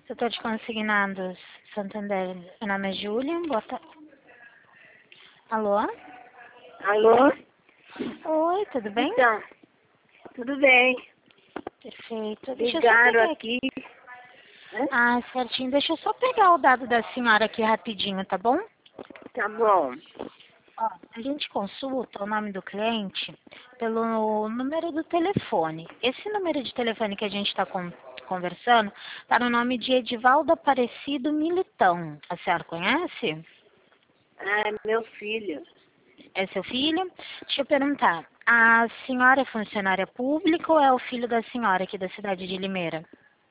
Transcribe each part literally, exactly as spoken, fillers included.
Setor de consignados, Santander. Meu nome é Júlia. Boa tarde. Alô? Alô? Oi, tudo bem? Então, tudo bem. Perfeito. Deixa eu só Ligaram pegar aqui. Hã? Ah, certinho. Deixa eu só pegar o dado da senhora aqui rapidinho, tá bom? Tá bom. Ó, a gente consulta o nome do cliente pelo número do telefone. Esse número de telefone que a gente está conversando está no nome de Edivaldo Aparecido Militão. A senhora conhece? Ah, é meu filho. É seu filho? Deixa eu perguntar. A senhora é funcionária pública ou é o filho da senhora aqui da cidade de Limeira?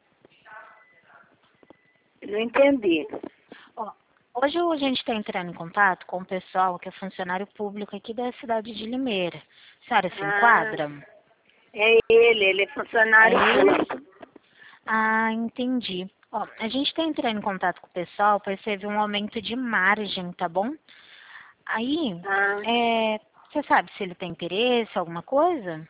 Não entendi. Ó, hoje a gente está entrando em contato com o pessoal que é funcionário público aqui da cidade de Limeira. A senhora se Ah, enquadra? é ele, ele é É funcionário ele? público. Ah, entendi. Ó, a gente está entrando em contato com o pessoal para receber um aumento de margem, tá bom? Aí, Ah, é, você sabe se ele tem interesse, alguma coisa?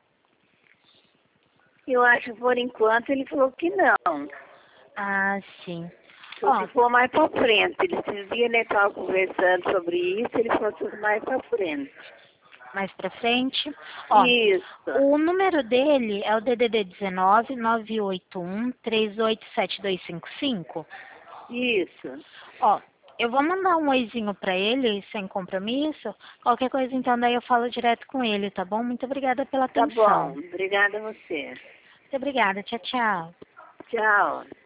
eu acho que por enquanto ele falou que não. Ah, sim. Só se Ó, for mais pra frente. Ele esses dias ele estava conversando sobre isso, ele falou tudo mais pra frente. mais pra frente. Ó, Isso, o número dele é o D D D dezenove, nove oito um, três oito sete dois cinco cinco. isso. Ó, eu vou mandar um oizinho pra ele, sem compromisso. Qualquer coisa, então, daí eu falo direto com ele, tá bom? Muito obrigada pela Tá bom, atenção. obrigada a você. Muito obrigada. Tchau, tchau. Tchau.